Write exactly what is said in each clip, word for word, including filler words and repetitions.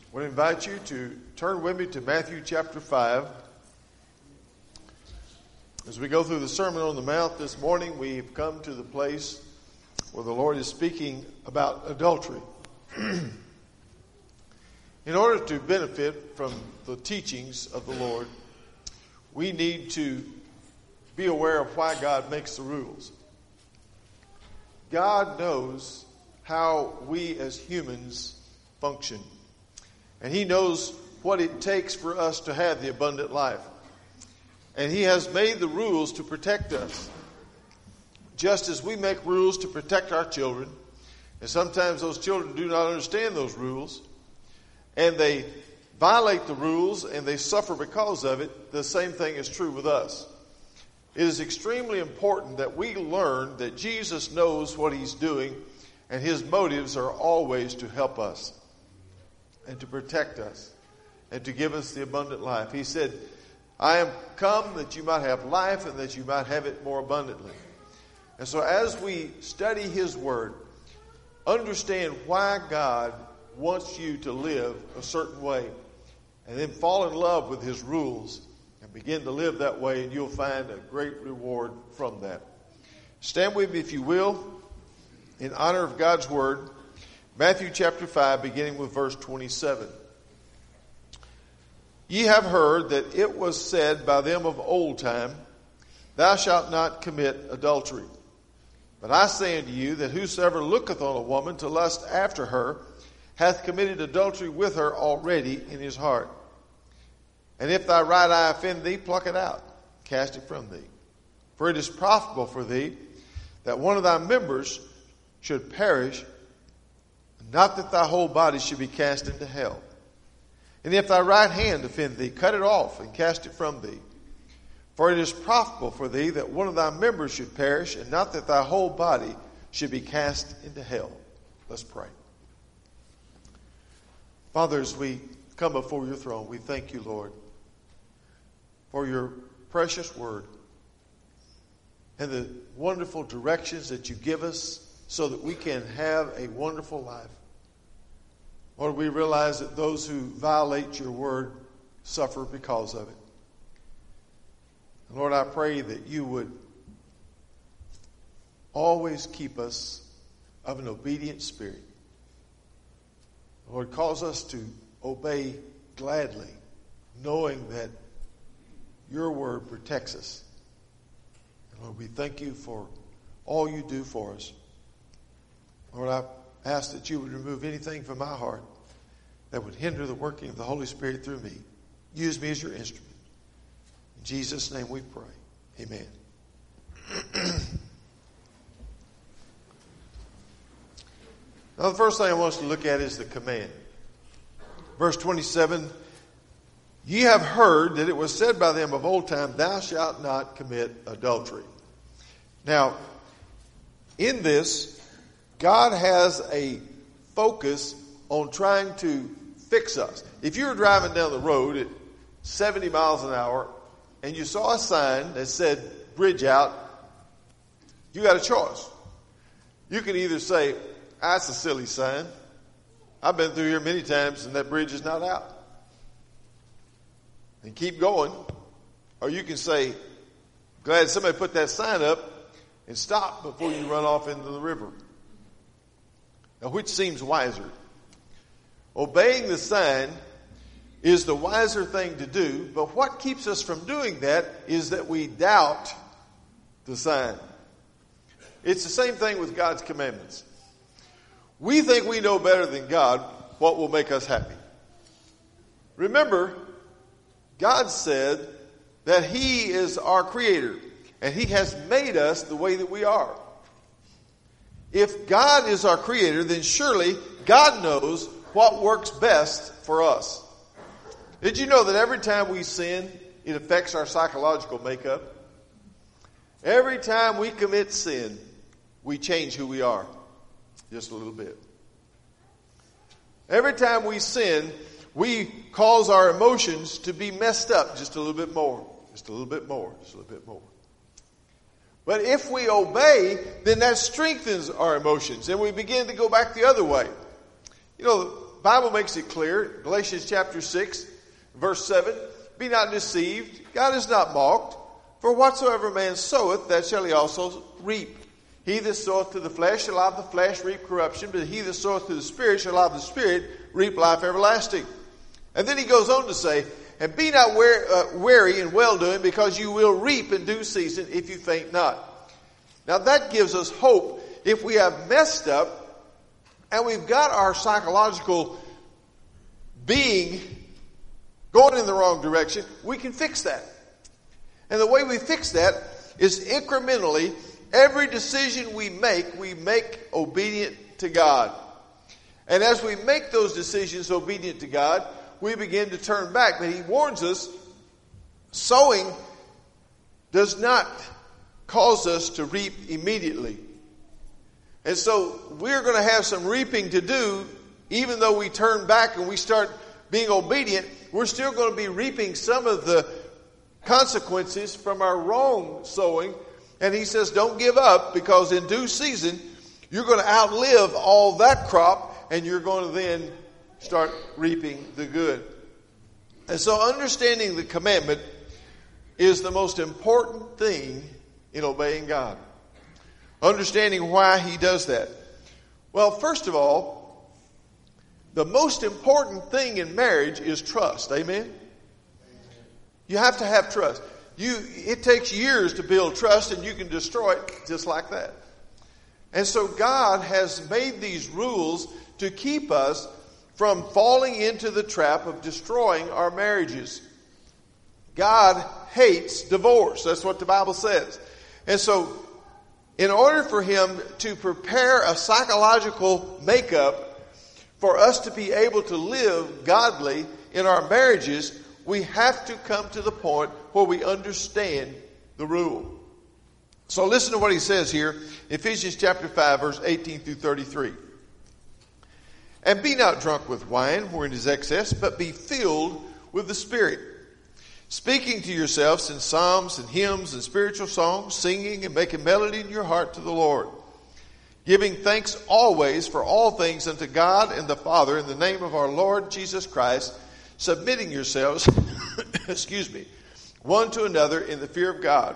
I want to invite you to turn with me to Matthew chapter five. As we go through the Sermon on the Mount this morning, we've come to the place where the Lord is speaking about adultery. In order to benefit from the teachings of the Lord, we need to be aware of why God makes the rules. God knows how we as humans function. And He knows what it takes for us to have the abundant life. And He has made the rules to protect us. Just as we make rules to protect our children, and sometimes those children do not understand those rules, and they violate the rules and they suffer because of it, the same thing is true with us. It is extremely important that we learn that Jesus knows what He's doing, and His motives are always to help us and to protect us and to give us the abundant life. He said, I am come that you might have life and that you might have it more abundantly. And so as we study His Word, understand why God wants you to live a certain way, and then fall in love with His rules and begin to live that way, and you'll find a great reward from that. Stand with me, if you will, in honor of God's Word. Matthew chapter five, beginning with verse twenty-seven. Ye have heard that it was said by them of old time, Thou shalt not commit adultery. But I say unto you that whosoever looketh on a woman to lust after her hath committed adultery with her already in his heart. And if thy right eye offend thee, pluck it out, cast it from thee. For it is profitable for thee that one of thy members should perish, not that thy whole body should be cast into hell. And if thy right hand offend thee, cut it off and cast it from thee. For it is profitable for thee that one of thy members should perish, and not that thy whole body should be cast into hell. Let's pray. Father, as we come before your throne, we thank you, Lord, for your precious word and the wonderful directions that you give us so that we can have a wonderful life. Lord, we realize that those who violate your word suffer because of it. And Lord, I pray that you would always keep us of an obedient spirit. Lord, cause us to obey gladly, knowing that your word protects us. And Lord, we thank you for all you do for us. Lord, I ask that you would remove anything from my heart that would hinder the working of the Holy Spirit through me. Use me as your instrument. In Jesus' name we pray. Amen. Now, the first thing I want us to look at is the command. Verse twenty-seven, Ye have heard that it was said by them of old time, Thou shalt not commit adultery. Now, in this, God has a focus on trying to fix us. If you were driving down the road at seventy miles an hour and you saw a sign that said bridge out, you got a choice. You can either say, that's a silly sign. I've been through here many times and that bridge is not out. And keep going. Or you can say, glad somebody put that sign up, and stop before you run off into the river. Now, which seems wiser? Obeying the sign is the wiser thing to do, but what keeps us from doing that is that we doubt the sign. It's the same thing with God's commandments. We think we know better than God what will make us happy. Remember, God said that He is our creator, and He has made us the way that we are. If God is our creator, then surely God knows what works best for us. Did you know that every time we sin, it affects our psychological makeup? Every time we commit sin, we change who we are just a little bit. Every time we sin, we cause our emotions to be messed up just a little bit more, just a little bit more, just a little bit more. But if we obey, then that strengthens our emotions, and we begin to go back the other way. You know, Bible makes it clear, Galatians chapter six, verse seven, be not deceived, God is not mocked, for whatsoever man soweth, that shall he also reap. He that soweth to the flesh shall of the flesh reap corruption, but he that soweth to the Spirit shall of the Spirit reap life everlasting. And then he goes on to say, and be not wear, uh, weary in well-doing, because you will reap in due season if you faint not. Now that gives us hope. If we have messed up and we've got our psychological being going in the wrong direction, we can fix that. And the way we fix that is incrementally, every decision we make, we make obedient to God. And as we make those decisions obedient to God, we begin to turn back. But he warns us, sowing does not cause us to reap immediately. And so we're going to have some reaping to do, even though we turn back and we start being obedient. We're still going to be reaping some of the consequences from our wrong sowing. And he says, don't give up, because in due season, you're going to outlive all that crop, and you're going to then start reaping the good. And so understanding the commandment is the most important thing in obeying God. Understanding why he does that. Well, first of all, the most important thing in marriage is trust. Amen? You have to have trust. You, it takes years to build trust, and you can destroy it just like that. And so God has made these rules to keep us from falling into the trap of destroying our marriages. God hates divorce. That's what the Bible says. And so, in order for him to prepare a psychological makeup for us to be able to live godly in our marriages, we have to come to the point where we understand the rule. So listen to what he says here, Ephesians chapter five, verse eighteen through thirty-three. And be not drunk with wine, wherein is excess, but be filled with the Spirit, speaking to yourselves in psalms and hymns and spiritual songs, singing and making melody in your heart to the Lord, giving thanks always for all things unto God and the Father in the name of our Lord Jesus Christ, submitting yourselves, excuse me, one to another in the fear of God.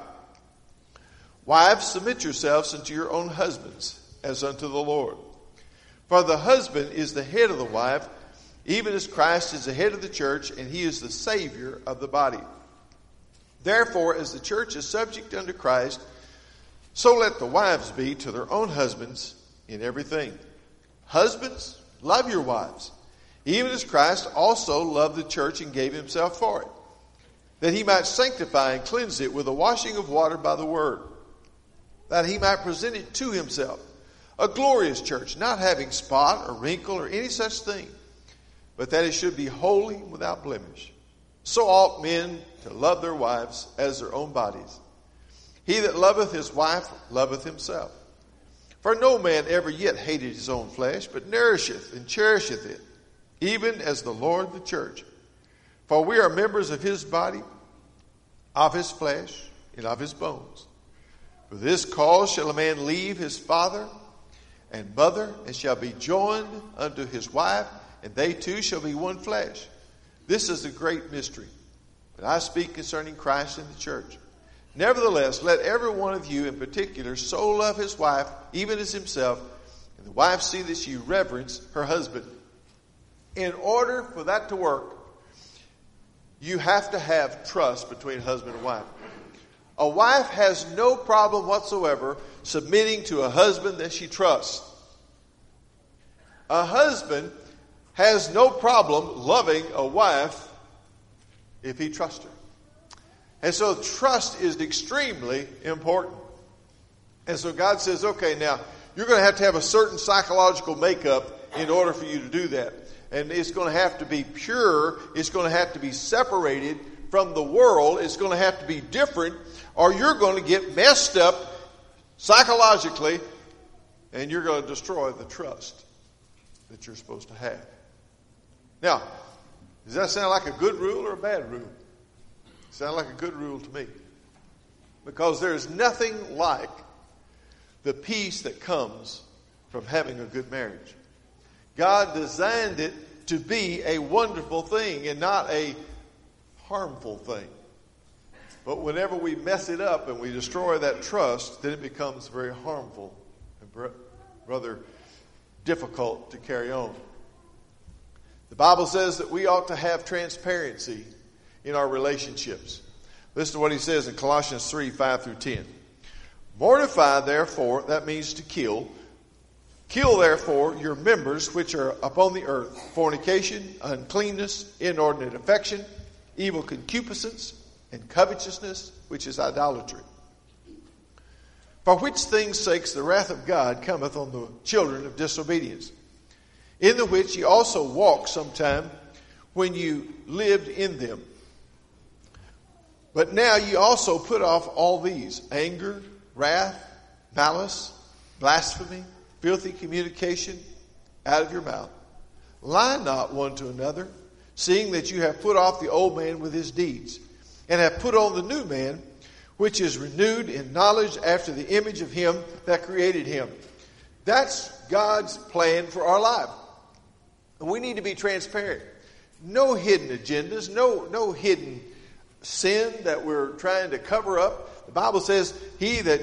Wives, submit yourselves unto your own husbands, as unto the Lord. For the husband is the head of the wife, even as Christ is the head of the church, and he is the Savior of the body. Therefore, as the church is subject unto Christ, so let the wives be to their own husbands in everything. Husbands, love your wives, even as Christ also loved the church and gave himself for it, that he might sanctify and cleanse it with the washing of water by the word, that he might present it to himself, a glorious church, not having spot or wrinkle or any such thing, but that it should be holy without blemish. So ought men to love their wives as their own bodies. He that loveth his wife loveth himself. For no man ever yet hated his own flesh, but nourisheth and cherisheth it, even as the Lord the church. For we are members of his body, of his flesh, and of his bones. For this cause shall a man leave his father and mother, and shall be joined unto his wife, and they two shall be one flesh. This is a great mystery, but I speak concerning Christ and the church. Nevertheless, let every one of you in particular so love his wife, even as himself, and the wife see that she reverence her husband. In order for that to work, you have to have trust between husband and wife. A wife has no problem whatsoever submitting to a husband that she trusts. A husband has no problem loving a wife if he trusts her. And so trust is extremely important. And so God says, okay, now you're going to have to have a certain psychological makeup in order for you to do that. And it's going to have to be pure. It's going to have to be separated from the world. It's going to have to be different, or you're going to get messed up psychologically, and you're going to destroy the trust that you're supposed to have. Now, does that sound like a good rule or a bad rule? Sound like a good rule to me. Because there's nothing like the peace that comes from having a good marriage. God designed it to be a wonderful thing and not a harmful thing. But whenever we mess it up and we destroy that trust, then it becomes very harmful and rather difficult to carry on. The Bible says that we ought to have transparency in our relationships. Listen to what he says in Colossians three, five through ten. Mortify, therefore, that means to kill. Kill, therefore, your members which are upon the earth, fornication, uncleanness, inordinate affection, evil concupiscence, and covetousness, which is idolatry. For which things' sakes the wrath of God cometh on the children of disobedience, in the which ye also walked sometime when you lived in them. But now ye also put off all these: anger, wrath, malice, blasphemy, filthy communication out of your mouth. Lie not one to another, seeing that you have put off the old man with his deeds, and have put on the new man, which is renewed in knowledge after the image of him that created him. That's God's plan for our life. And we need to be transparent. No hidden agendas, no, no hidden sin that we're trying to cover up. The Bible says, he that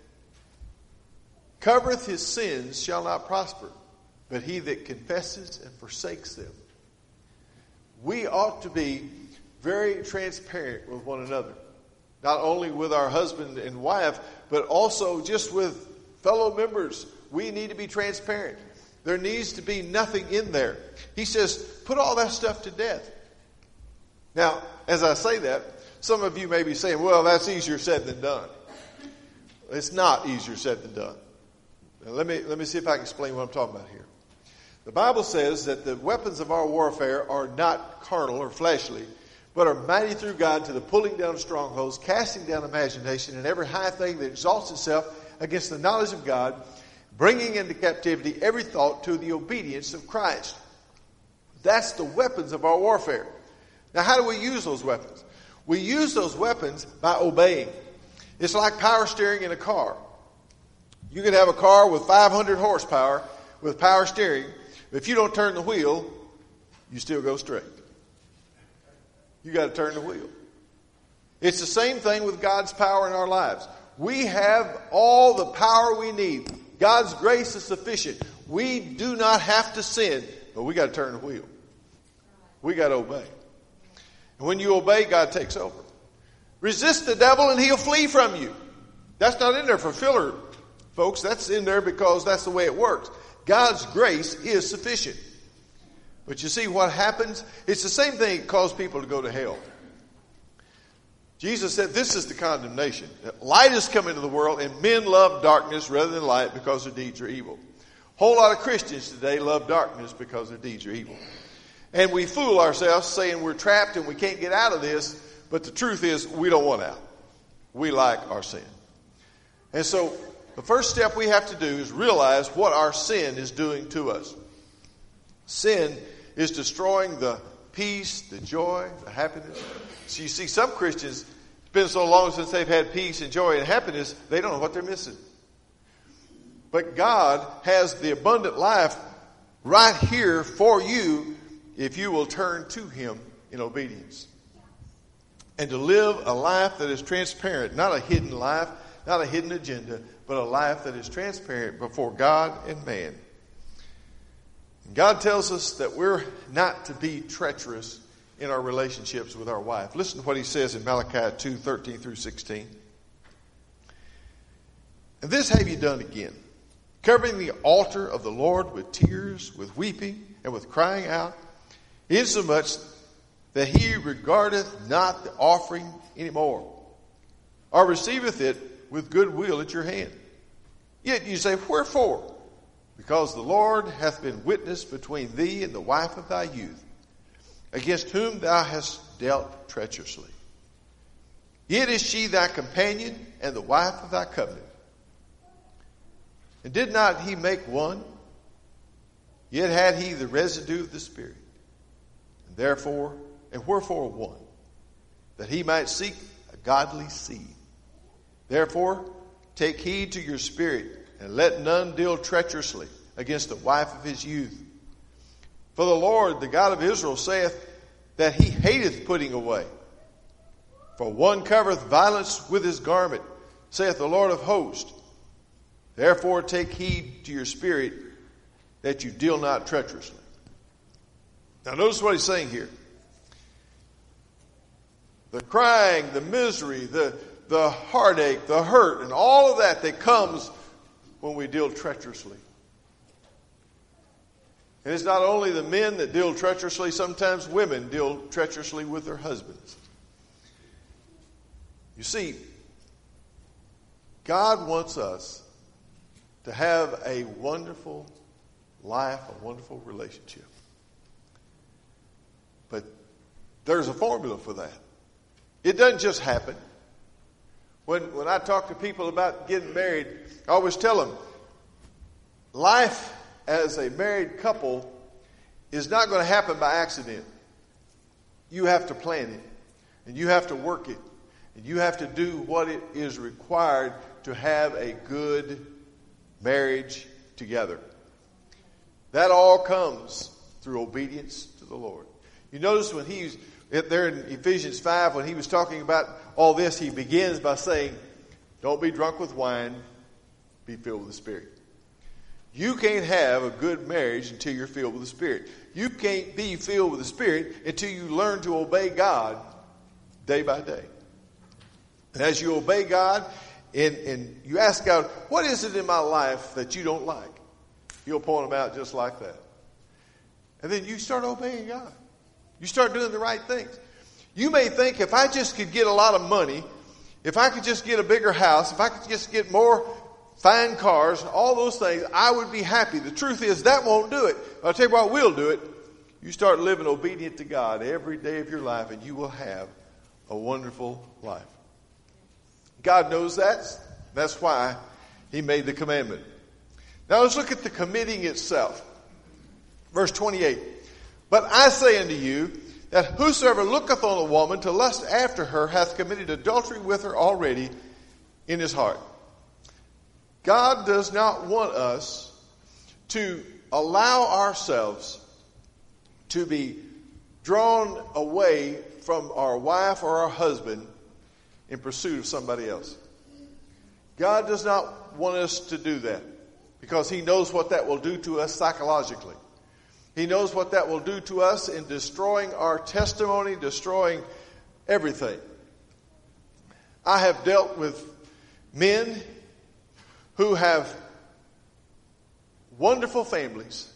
covereth his sins shall not prosper, but he that confesses and forsakes them. We ought to be very transparent with one another. Not only with our husband and wife, but also just with fellow members. We need to be transparent. There needs to be nothing in there. He says, put all that stuff to death. Now, as I say that, some of you may be saying, well, that's easier said than done. It's not easier said than done. Now, let me, let me see if I can explain what I'm talking about here. The Bible says that the weapons of our warfare are not carnal or fleshly, but are mighty through God to the pulling down of strongholds, casting down imagination, and every high thing that exalts itself against the knowledge of God, bringing into captivity every thought to the obedience of Christ. That's the weapons of our warfare. Now, how do we use those weapons? We use those weapons by obeying. It's like power steering in a car. You can have a car with five hundred horsepower with power steering, but if you don't turn the wheel, you still go straight. You got to turn the wheel. It's the same thing with God's power in our lives. We have all the power we need. God's grace is sufficient. We do not have to sin, but we got to turn the wheel. We got to obey. And when you obey, God takes over. Resist the devil and he'll flee from you. That's not in there for filler, folks. That's in there because that's the way it works. God's grace is sufficient. But you see what happens? It's the same thing that caused people to go to hell. Jesus said this is the condemnation. That light has come into the world and men love darkness rather than light because their deeds are evil. A whole lot of Christians today love darkness because their deeds are evil. And we fool ourselves saying we're trapped and we can't get out of this. But the truth is we don't want out. We like our sin. And so the first step we have to do is realize what our sin is doing to us. Sin is destroying the peace, the joy, the happiness. So you see, some Christians, it's been so long since they've had peace and joy and happiness, they don't know what they're missing. But God has the abundant life right here for you if you will turn to Him in obedience. And to live a life that is transparent, not a hidden life, not a hidden agenda, but a life that is transparent before God and man. And God tells us that we're not to be treacherous in our relationships with our wife. Listen to what He says in Malachi two, thirteen through sixteen. And this have you done again, covering the altar of the Lord with tears, with weeping, and with crying out, insomuch that He regardeth not the offering any more, or receiveth it with good will at your hand. Yet you say, wherefore? Because the Lord hath been witness between thee and the wife of thy youth, against whom thou hast dealt treacherously. Yet is she thy companion and the wife of thy covenant. And did not He make one? Yet had He the residue of the Spirit. And therefore, and wherefore one? That He might seek a godly seed. Therefore, take heed to your spirit, and let none deal treacherously against the wife of his youth. For the Lord, the God of Israel, saith that he hateth putting away. For one covereth violence with his garment, saith the Lord of hosts. Therefore take heed to your spirit, that you deal not treacherously. Now notice what he's saying here. The crying, the misery, the, the heartache, the hurt, and all of that that comes when we deal treacherously. And it's not only the men that deal treacherously, sometimes women deal treacherously with their husbands. You see, God wants us to have a wonderful life, a wonderful relationship. But there's a formula for that. It doesn't just happen. When, when I talk to people about getting married, I always tell them, life as a married couple is not going to happen by accident. You have to plan it, and you have to work it, and you have to do what it is required to have a good marriage together. That all comes through obedience to the Lord. You notice when he's there in Ephesians five, when he was talking about all this, he begins by saying, don't be drunk with wine, be filled with the Spirit. You can't have a good marriage until you're filled with the Spirit. You can't be filled with the Spirit until you learn to obey God day by day. And as you obey God and, and you ask God, what is it in my life that you don't like? He'll point them out just like that. And then you start obeying God. You start doing the right things. You may think, if I just could get a lot of money, if I could just get a bigger house, if I could just get more fine cars, all those things, I would be happy. The truth is, that won't do it. But I'll tell you what will do it. You start living obedient to God every day of your life, and you will have a wonderful life. God knows that. That's why he made the commandment. Now let's look at the committing itself. Verse twenty-eight. But I say unto you, that whosoever looketh on a woman to lust after her hath committed adultery with her already in his heart. God does not want us to allow ourselves to be drawn away from our wife or our husband in pursuit of somebody else. God does not want us to do that because he knows what that will do to us psychologically. He knows what that will do to us in destroying our testimony, destroying everything. I have dealt with men who have wonderful families,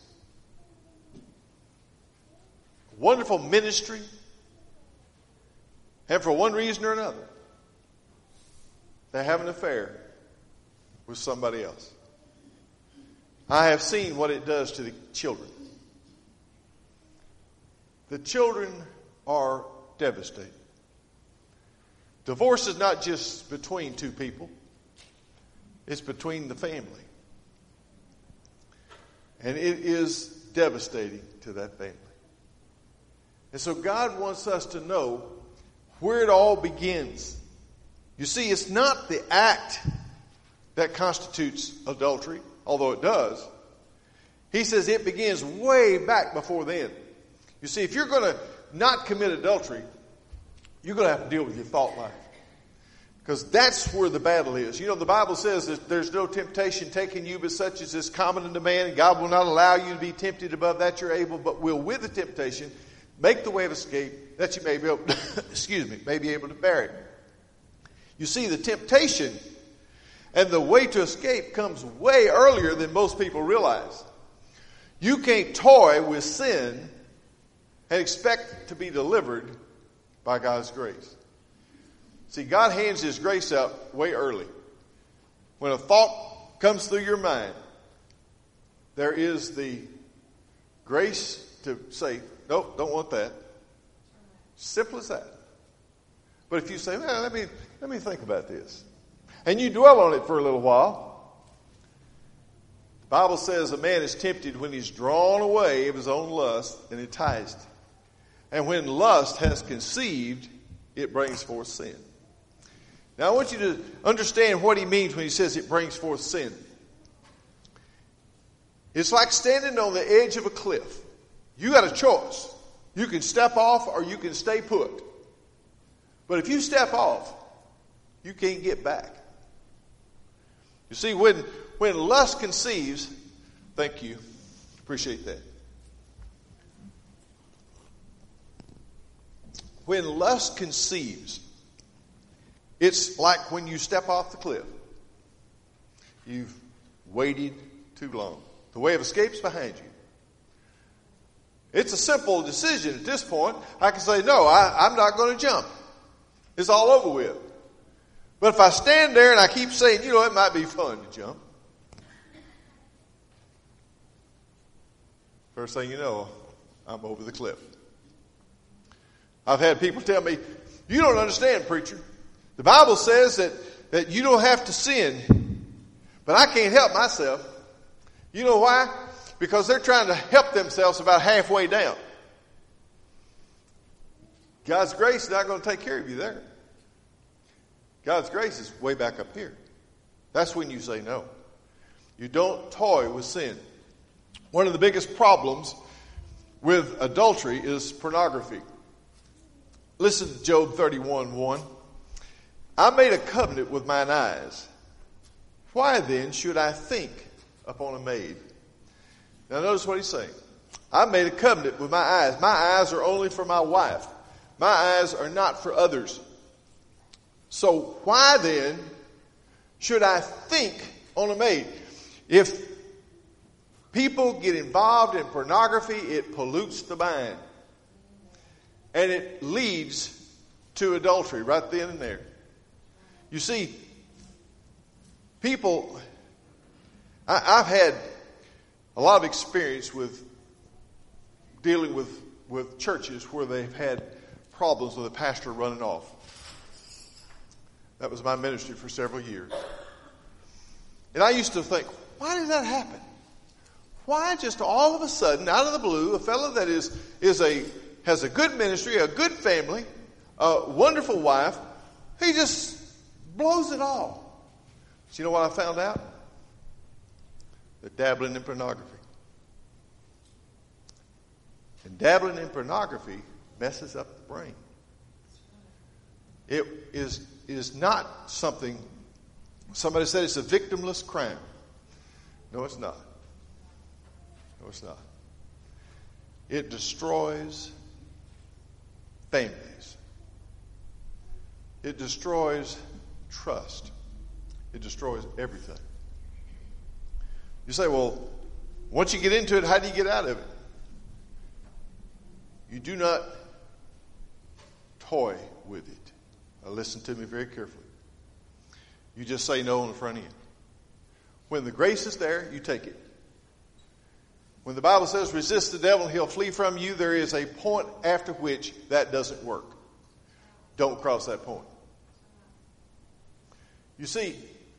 wonderful ministry, and for one reason or another, they have an affair with somebody else. I have seen what it does to the children. The children are devastated. Divorce is not just between two people. It's between the family. And it is devastating to that family. And so God wants us to know where it all begins. You see, it's not the act that constitutes adultery, although it does. He says it begins way back before then. You see, if you're going to not commit adultery, you're going to have to deal with your thought life. Because that's where the battle is. You know, the Bible says that there's no temptation taking you but such as is common unto man. And God will not allow you to be tempted above that you're able, but will with the temptation make the way of escape that you may be able to, excuse me, may be able to bear it. You see, the temptation and the way to escape comes way earlier than most people realize. You can't toy with sin and expect to be delivered by God's grace. See, God hands his grace out way early. When a thought comes through your mind, there is the grace to say, nope, don't want that. Simple as that. But if you say, well, let me, let me think about this, and you dwell on it for a little while, the Bible says a man is tempted when he's drawn away of his own lust and enticed. And when lust has conceived, it brings forth sin. Now, I want you to understand what he means when he says it brings forth sin. It's like standing on the edge of a cliff. You got a choice. You can step off or you can stay put. But if you step off, you can't get back. You see, when, when lust conceives, thank you, appreciate that. When lust conceives, it's like when you step off the cliff. You've waited too long. The way of escape's behind you. It's a simple decision at this point. I can say, no, I, I'm not going to jump. It's all over with. But if I stand there and I keep saying, you know, it might be fun to jump. First thing you know, I'm over the cliff. I've had people tell me, you don't understand, preacher. The Bible says that, that you don't have to sin, but I can't help myself. You know why? Because they're trying to help themselves about halfway down. God's grace is not going to take care of you there. God's grace is way back up here. That's when you say no. You don't toy with sin. One of the biggest problems with adultery is pornography. Listen to Job thirty-one one. I made a covenant with mine eyes. Why then should I think upon a maid? Now notice what he's saying. I made a covenant with my eyes. My eyes are only for my wife. My eyes are not for others. So why then should I think on a maid? If people get involved in pornography, it pollutes the mind. And it leads to adultery right then and there. You see, people, I, I've had a lot of experience with dealing with, with churches where they've had problems with a pastor running off. That was my ministry for several years. And I used to think, why did that happen? Why just all of a sudden, out of the blue, a fellow that is, is a, has a good ministry, a good family, a wonderful wife, he just blows it all. But you know what I found out? They're dabbling in pornography. And dabbling in pornography messes up the brain. It is, is not something, somebody said it's a victimless crime. No, it's not. No, it's not. It destroys families. It destroys trust. It destroys everything. You say, well, once you get into it, how do you get out of it? You do not toy with it. Now listen to me very carefully. You just say no on the front end. When the grace is there, you take it. When the Bible says resist the devil and he'll flee from you, there is a point after which that doesn't work. Don't cross that point. You see,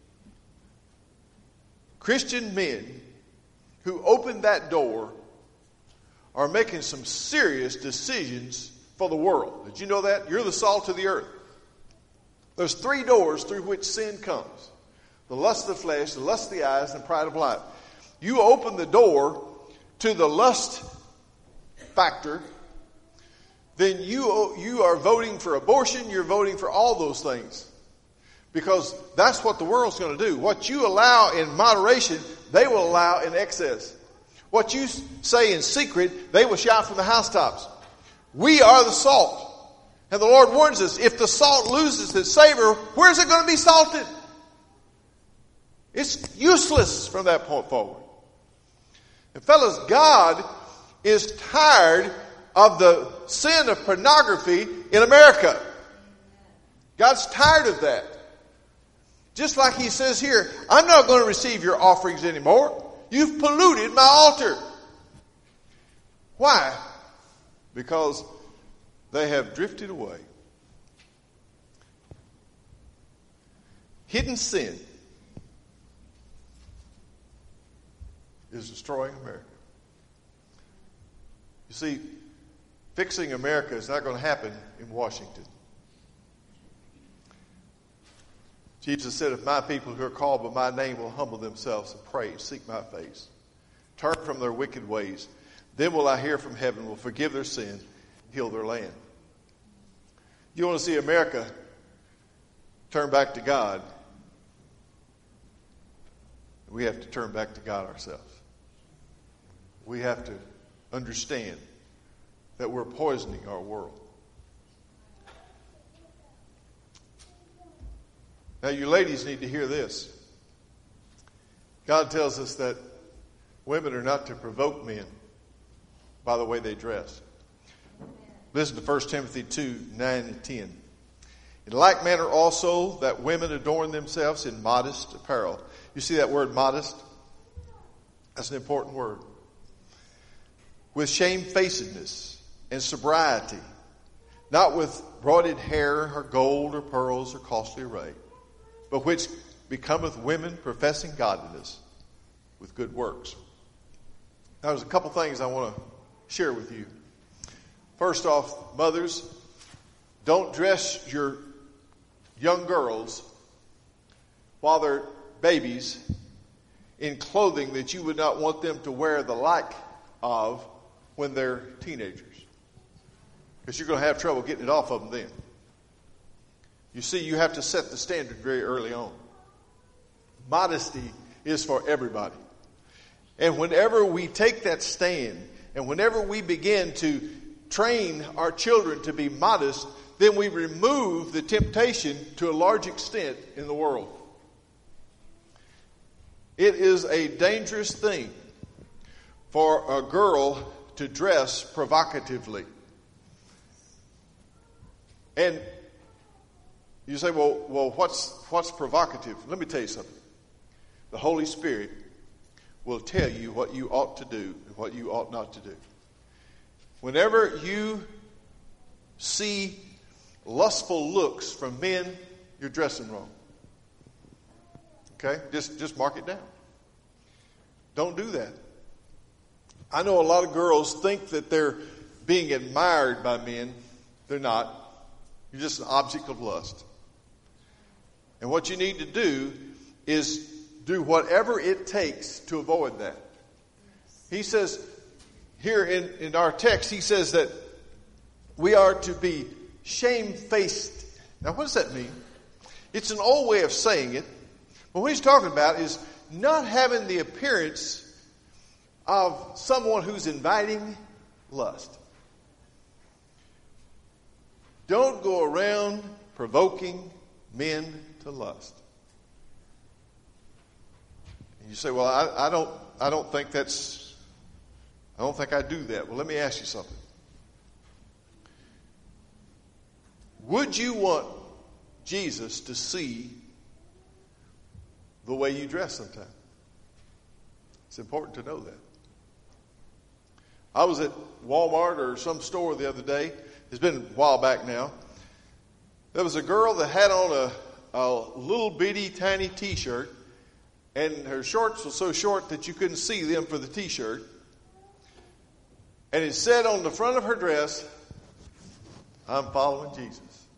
Christian men who open that door are making some serious decisions for the world. Did you know that? You're the salt of the earth. There's three doors through which sin comes. The lust of the flesh, the lust of the eyes, and pride of life. You open the door to the lust factor, then you, you are voting for abortion, you're voting for all those things. Because that's what the world's going to do. What you allow in moderation, they will allow in excess. What you say in secret, they will shout from the housetops. We are the salt. And the Lord warns us, if the salt loses its savor, where's it going to be salted? It's useless from that point forward. And fellas, God is tired of the sin of pornography in America. God's tired of that. Just like he says here, I'm not going to receive your offerings anymore. You've polluted my altar. Why? Because they have drifted away. Hidden sin is destroying America. You see, fixing America is not going to happen in Washington. Jesus said, if my people who are called by my name will humble themselves and pray and seek my face, turn from their wicked ways, Then will I hear from heaven, will forgive their sin, heal their land. You want to see America turn back to God, we have to turn back to God ourselves. We have to understand that we're poisoning our world. Now, you ladies need to hear this. God tells us that women are not to provoke men by the way they dress. Listen to First Timothy two, nine and ten. In like manner also that women adorn themselves in modest apparel. You see that word modest? That's an important word. With shamefacedness and sobriety, not with broided hair or gold or pearls or costly array, but which becometh women professing godliness with good works. Now, there's a couple things I want to share with you. First off, mothers, don't dress your young girls while they're babies in clothing that you would not want them to wear the like of when they're teenagers. Because you're going to have trouble getting it off of them then. You see, you have to set the standard very early on. Modesty is for everybody. And whenever we take that stand, and whenever we begin to train our children to be modest, then we remove the temptation to a large extent in the world. It is a dangerous thing for a girl to dress provocatively. And you say, well, well, what's what's provocative? Let me tell you something. The Holy Spirit will tell you what you ought to do and what you ought not to do. Whenever you see lustful looks from men, you're dressing wrong. Okay? Just, just mark it down. Don't do that. I know a lot of girls think that they're being admired by men. They're not. You're just an object of lust. And what you need to do is do whatever it takes to avoid that. He says, here in, in our text, he says that we are to be shamefaced. Now, what does that mean? It's an old way of saying it. But what he's talking about is not having the appearance of someone who's inviting lust. Don't go around provoking men to lust. And you say, well, I, I don't I don't think that's I don't think I do that. Well, let me ask you something. Would you want Jesus to see the way you dress sometimes? It's important to know that. I was at Walmart or some store the other day. It's been a while back now. There was a girl that had on a, a little bitty tiny t-shirt, and her shorts were so short that you couldn't see them for the t-shirt. And it said on the front of her dress, "I'm following Jesus."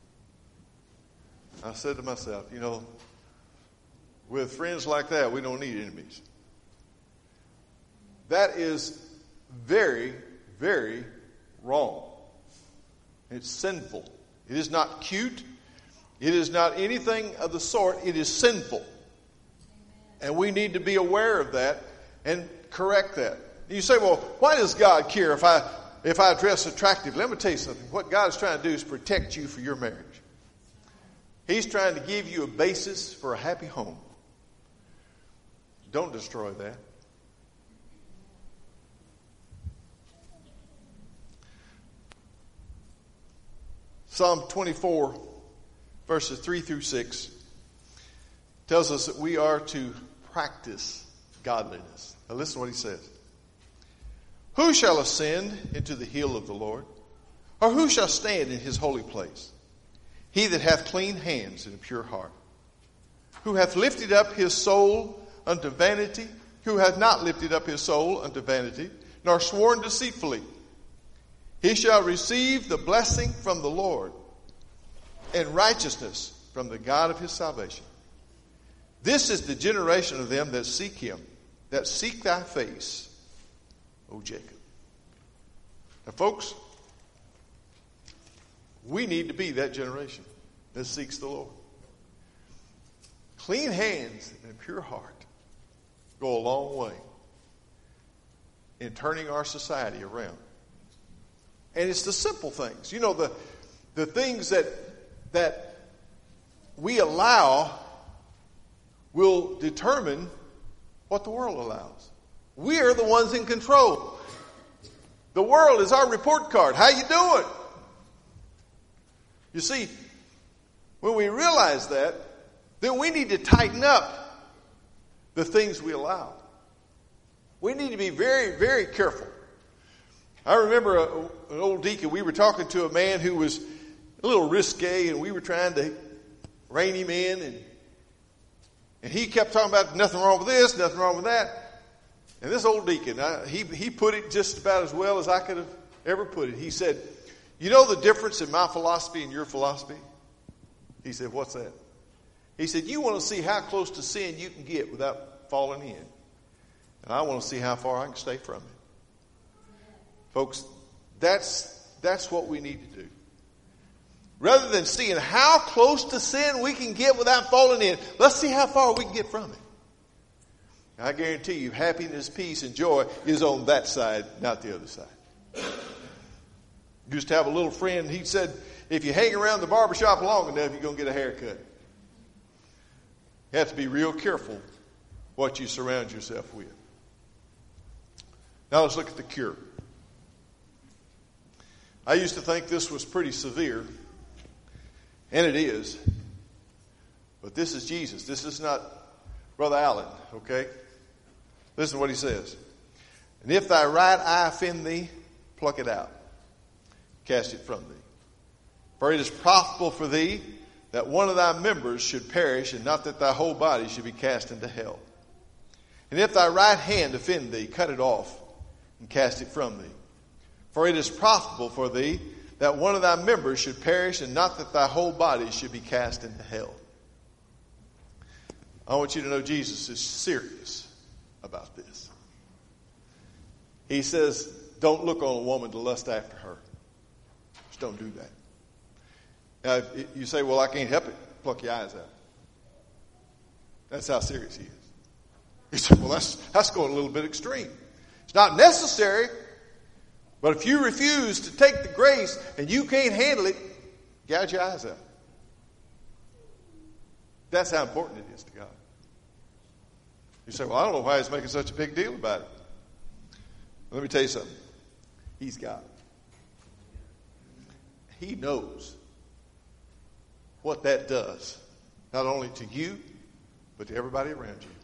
I said to myself, you know, with friends like that, we don't need enemies. That is very, very wrong. It's sinful. It is not cute. It is not anything of the sort. It is sinful. And we need to be aware of that and correct that. And you say, well, why does God care if I if I dress attractively? Let me tell you something. What God is trying to do is protect you for your marriage. He's trying to give you a basis for a happy home. Don't destroy that. Psalm twenty-four, verses three through six, tells us that we are to practice godliness. Now listen to what he says. Who shall ascend into the hill of the Lord? Or who shall stand in his holy place? He that hath clean hands and a pure heart, who hath lifted up his soul unto vanity, who hath not lifted up his soul unto vanity, nor sworn deceitfully. He shall receive the blessing from the Lord and righteousness from the God of his salvation. This is the generation of them that seek him, that seek thy face, O Jacob. Now, folks, we need to be that generation that seeks the Lord. Clean hands and a pure heart go a long way in turning our society around. And it's the simple things. You know, the the things that that we allow will determine what the world allows. We are the ones in control. The world is our report card. How you doing? You see, when we realize that, then we need to tighten up the things we allow. We need to be very, very careful. I remember a, an old deacon, we were talking to a man who was a little risque, and we were trying to rein him in, and, and he kept talking about nothing wrong with this, nothing wrong with that. And this old deacon, I, he, he put it just about as well as I could have ever put it. He said, you know the difference in my philosophy and your philosophy? He said, what's that? He said, you want to see how close to sin you can get without falling in. And I want to see how far I can stay from it. Folks, that's, that's what we need to do. Rather than seeing how close to sin we can get without falling in, let's see how far we can get from it. I guarantee you, happiness, peace, and joy is on that side, not the other side. Used to have a little friend, he said, if you hang around the barbershop long enough, you're going to get a haircut. You have to be real careful what you surround yourself with. Now let's look at the cure. I used to think this was pretty severe, and it is. But this is Jesus. This is not Brother Allen, okay? Listen to what he says. And if thy right eye offend thee, pluck it out. Cast it from thee. For it is profitable for thee that one of thy members should perish, and not that thy whole body should be cast into hell. And if thy right hand offend thee, cut it off and cast it from thee. For it is profitable for thee that one of thy members should perish, and not that thy whole body should be cast into hell. I want you to know Jesus is serious about this. He says, don't look on a woman to lust after her. Just don't do that. Now, if you say, well, I can't help it. Pluck your eyes out. That's how serious he is. He said, well, that's, that's going a little bit extreme. It's not necessary, but if you refuse to take the grace and you can't handle it, gouge your eyes out. That's how important it is to God. You say, well, I don't know why he's making such a big deal about it. Let me tell you something. He's God. He knows what that does, not only to you, but to everybody around you.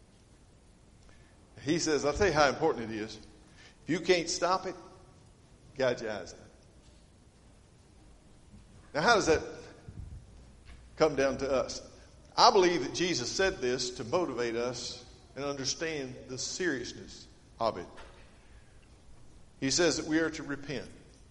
He says, I'll tell you how important it is. If you can't stop it, gouge your eyes out. Now, how does that come down to us? I believe that Jesus said this to motivate us and understand the seriousness of it. He says that we are to repent.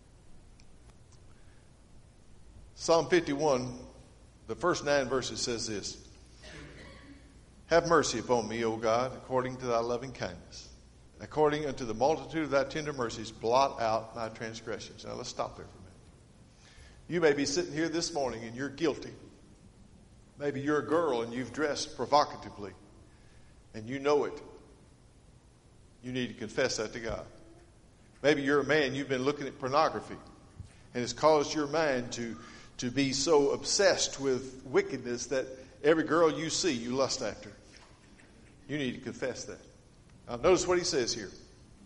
Psalm fifty-one, the first nine verses says this. Have mercy upon me, O God, according to thy loving kindness. According unto the multitude of thy tender mercies, blot out my transgressions. Now let's stop there for a minute. You may be sitting here this morning and you're guilty. Maybe you're a girl and you've dressed provocatively and you know it. You need to confess that to God. Maybe you're a man, you've been looking at pornography and it's caused your mind to, to be so obsessed with wickedness that every girl you see, you lust after. You need to confess that. Now notice what he says here.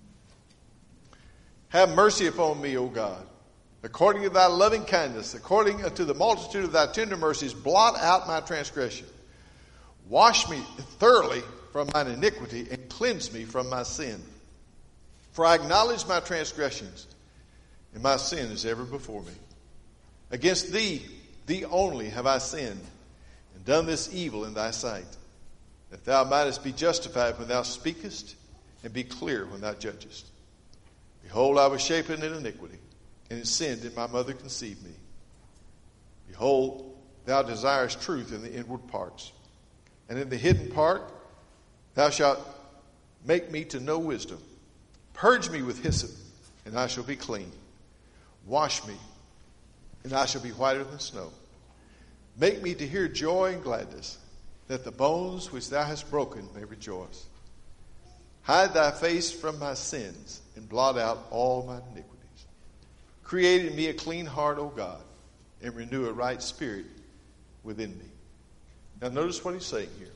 Have mercy upon me, O God, according to thy loving kindness, according unto the multitude of thy tender mercies, blot out my transgression. Wash me thoroughly from mine iniquity and cleanse me from my sin. For I acknowledge my transgressions, and my sin is ever before me. Against thee, thee only have I sinned, and done this evil in thy sight, that thou mightest be justified when thou speakest, and be clear when thou judgest. Behold, I was shapen in iniquity, and in sin did my mother conceive me. Behold, thou desirest truth in the inward parts, and in the hidden part thou shalt make me to know wisdom. Purge me with hyssop, and I shall be clean. Wash me, and I shall be whiter than snow. Make me to hear joy and gladness, that the bones which thou hast broken may rejoice. Hide thy face from my sins, and blot out all my iniquities. Create in me a clean heart, O God, and renew a right spirit within me. Now notice what he's saying here.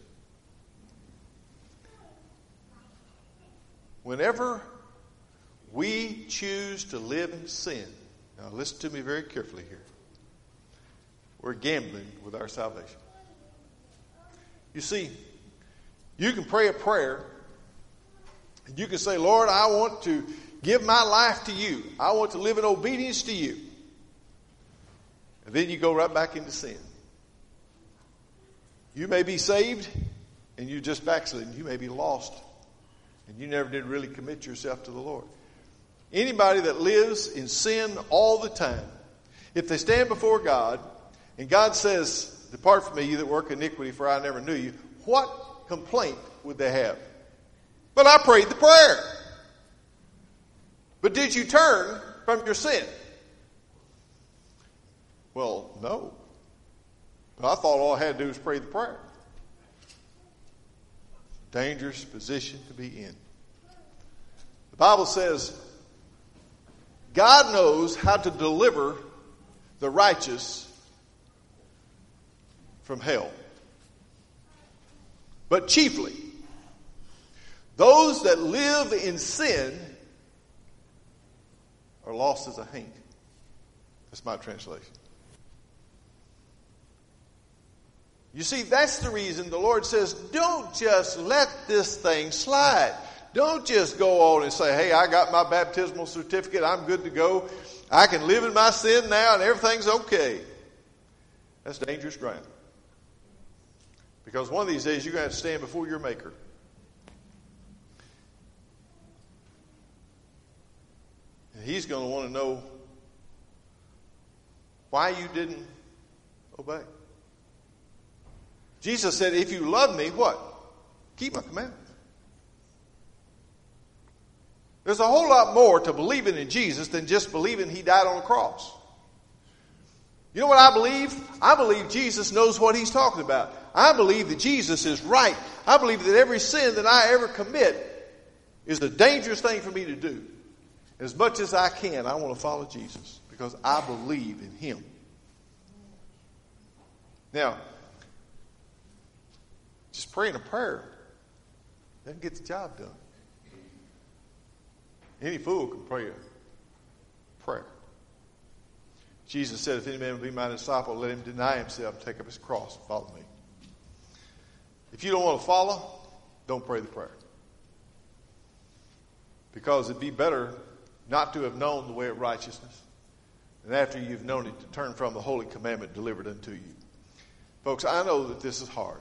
Whenever we choose to live in sin, now listen to me very carefully here, we're gambling with our salvation. You see, you can pray a prayer, and you can say, Lord, I want to give my life to you. I want to live in obedience to you. And then you go right back into sin. You may be saved, and you just backslidden. You may be lost, and you never did really commit yourself to the Lord. Anybody that lives in sin all the time, if they stand before God, and God says, depart from me, you that work iniquity, for I never knew you, what complaint would they have? But I prayed the prayer. But did you turn from your sin? Well, no. But I thought all I had to do was pray the prayer. Dangerous position to be in. The Bible says God knows how to deliver the righteous from hell. But chiefly, those that live in sin are lost as a haint. That's my translation. You see, that's the reason the Lord says, don't just let this thing slide. Don't just go on and say, hey, I got my baptismal certificate. I'm good to go. I can live in my sin now and everything's okay. That's dangerous ground. Because one of these days you're going to have to stand before your Maker. And He's going to want to know why you didn't obey. Jesus said, if you love me, what? Keep my commandments. There's a whole lot more to believing in Jesus than just believing He died on the cross. You know what I believe? I believe Jesus knows what He's talking about. I believe that Jesus is right. I believe that every sin that I ever commit is a dangerous thing for me to do. As much as I can, I want to follow Jesus because I believe in Him. Now, just praying a prayer doesn't get the job done. Any fool can pray a prayer. Jesus said, if any man will be my disciple, let him deny himself, take up his cross, and follow me. If you don't want to follow, don't pray the prayer. Because it'd be better not to have known the way of righteousness, and after you've known it, to turn from the holy commandment delivered unto you. Folks, I know that this is hard.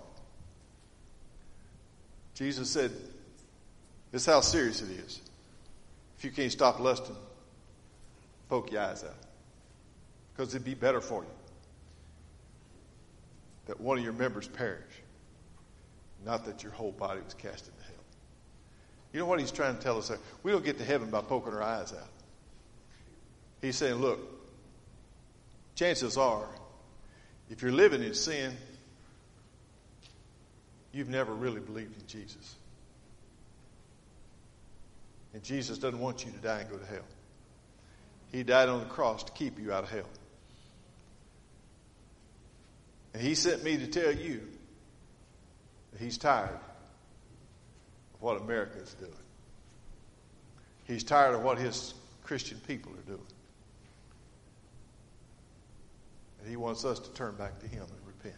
Jesus said, this is how serious it is. If you can't stop lusting, poke your eyes out. Because it'd be better for you that one of your members perish, not that your whole body was cast into hell. You know what he's trying to tell us there? We don't get to heaven by poking our eyes out. He's saying, look, chances are, if you're living in sin, you've never really believed in Jesus. And Jesus doesn't want you to die and go to hell. He died on the cross to keep you out of hell. And He sent me to tell you that He's tired of what America is doing. He's tired of what His Christian people are doing. And He wants us to turn back to Him and repent.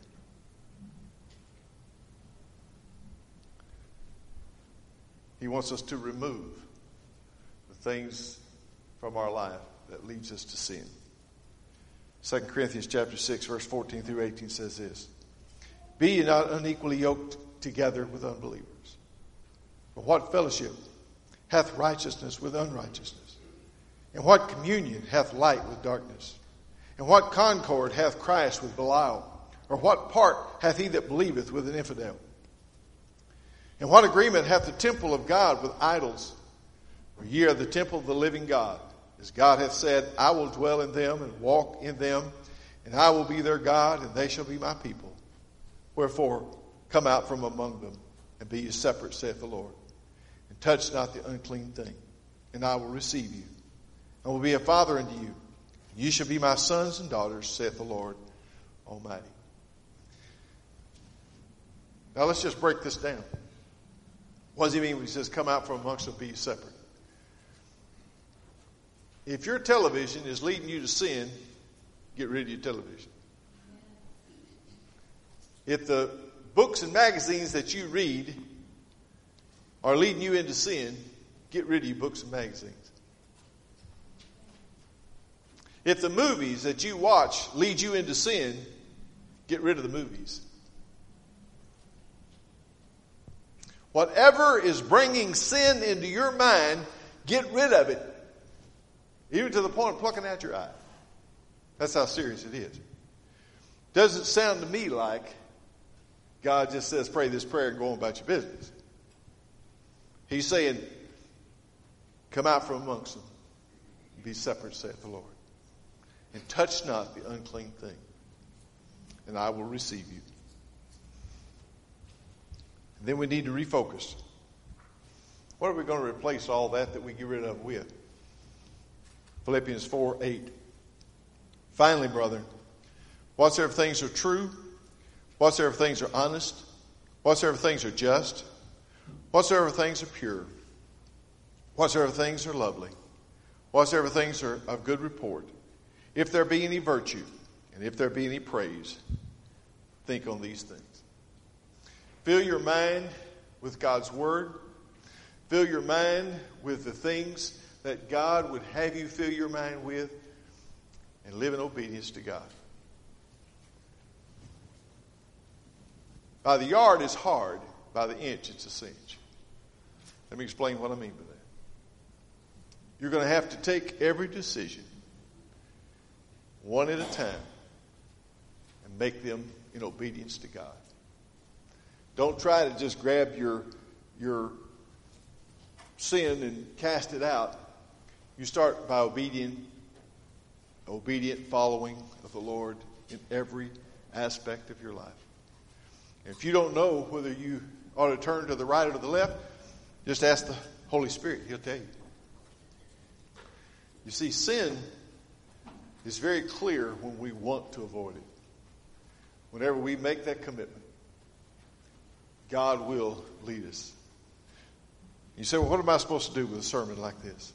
He wants us to remove the things from our life that leads us to sin. Second Corinthians chapter six, verse fourteen through eighteen says this. Be ye not unequally yoked together with unbelievers. For what fellowship hath righteousness with unrighteousness? And what communion hath light with darkness? And what concord hath Christ with Belial? Or what part hath he that believeth with an infidel? And what agreement hath the temple of God with idols? For ye are the temple of the living God. As God hath said, I will dwell in them and walk in them, and I will be their God, and they shall be my people. Wherefore, come out from among them, and be ye separate, saith the Lord. And touch not the unclean thing, and I will receive you, and will be a father unto you. And ye shall be my sons and daughters, saith the Lord Almighty. Now let's just break this down. What does he mean when he says, come out from amongst them, be ye separate? If your television is leading you to sin, get rid of your television. If the books and magazines that you read are leading you into sin, get rid of your books and magazines. If the movies that you watch lead you into sin, get rid of the movies. Whatever is bringing sin into your mind, get rid of it. Even to the point of plucking out your eye. That's how serious it is. Doesn't sound to me like God just says, pray this prayer and go on about your business. He's saying, come out from amongst them. Be separate, saith the Lord. And touch not the unclean thing. And I will receive you. And then we need to refocus. What are we going to replace all that that we get rid of with? Philippians four eight. Finally, brethren, whatsoever things are true, whatsoever things are honest, whatsoever things are just, whatsoever things are pure, whatsoever things are lovely, whatsoever things are of good report, if there be any virtue, and if there be any praise, think on these things. Fill your mind with God's word. Fill your mind with the things that God would have you fill your mind with, and live in obedience to God. By the yard is hard, by the inch it's a cinch. Let me explain what I mean by that. You're going to have to take every decision one at a time and make them in obedience to God. Don't try to just grab your, your sin and cast it out. You start by obedient, obedient following of the Lord in every aspect of your life. And if you don't know whether you ought to turn to the right or to the left, just ask the Holy Spirit. He'll tell you. You see, sin is very clear when we want to avoid it. Whenever we make that commitment, God will lead us. You say, well, what am I supposed to do with a sermon like this?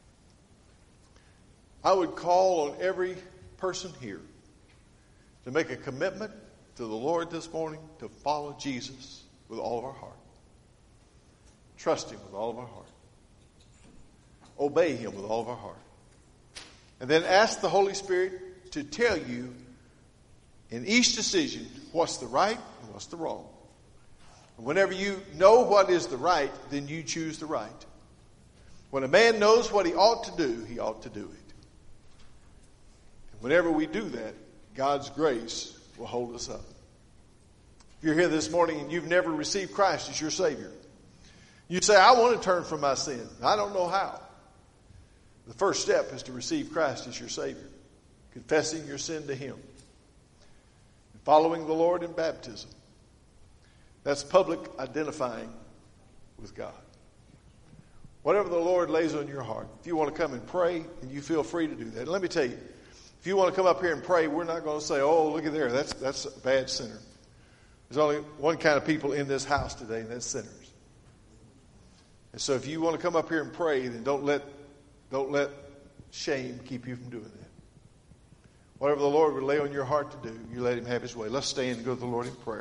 I would call on every person here to make a commitment to the Lord this morning to follow Jesus with all of our heart. Trust Him with all of our heart. Obey Him with all of our heart. And then ask the Holy Spirit to tell you in each decision what's the right and what's the wrong. And whenever you know what is the right, then you choose the right. When a man knows what he ought to do, he ought to do it. And whenever we do that, God's grace will hold us up. If you're here this morning and you've never received Christ as your Savior, you say, I want to turn from my sin. I don't know how. The first step is to receive Christ as your Savior, confessing your sin to Him, and following the Lord in baptism. That's public identifying with God. Whatever the Lord lays on your heart, if you want to come and pray, and you feel free to do that. And let me tell you, if you want to come up here and pray, we're not going to say, oh, look at there, that's, that's a bad sinner. There's only one kind of people in this house today, and that's sinners. And so if you want to come up here and pray, then don't let Don't let shame keep you from doing that. Whatever the Lord would lay on your heart to do, you let Him have His way. Let's stand and go to the Lord in prayer.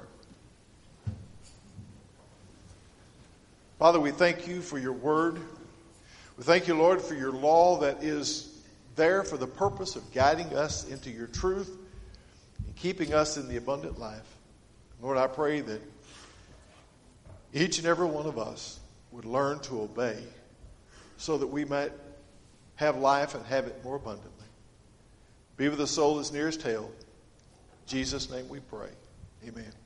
Father, we thank You for Your word. We thank You, Lord, for Your law that is there for the purpose of guiding us into Your truth and keeping us in the abundant life. Lord, I pray that each and every one of us would learn to obey so that we might have life and have it more abundantly. Be with the soul that's nearest hell. In Jesus' name we pray. Amen.